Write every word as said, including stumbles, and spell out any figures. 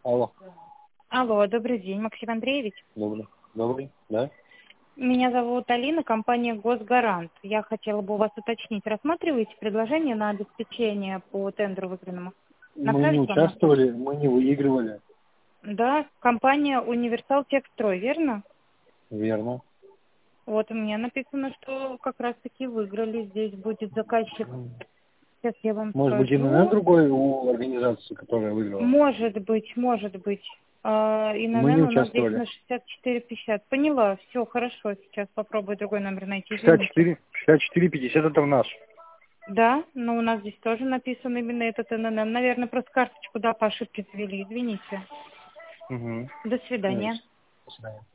Алло. Алло, добрый день, Максим Андреевич. Добрый. Добрый, да? Меня зовут Алина, компания «Госгарант». Я хотела бы у вас уточнить, рассматриваете предложение на обеспечение по тендеру выигранному? Мы не Направить вам? на- участвовали, мы не выигрывали. Да, компания «Универсал Техстрой», верно? Верно. Вот у меня написано, что как раз-таки выиграли. Здесь будет заказчик. Сейчас я вам Может быть, ИНН скажу. другой у организации, которая выиграла? Может быть, может быть. А, И, Мы не наверное, у нас здесь участвовали. на шестьдесят четыре пятьдесят. Поняла, все, хорошо. Сейчас попробую другой номер найти, шестьдесят извините. четыре, шестьдесят четыре пятьдесят это наш. Да, но у нас здесь тоже написан именно этот эн эн эм. Наверное, просто карточку, да, по ошибке завели, извините. Угу. До свидания. До свидания.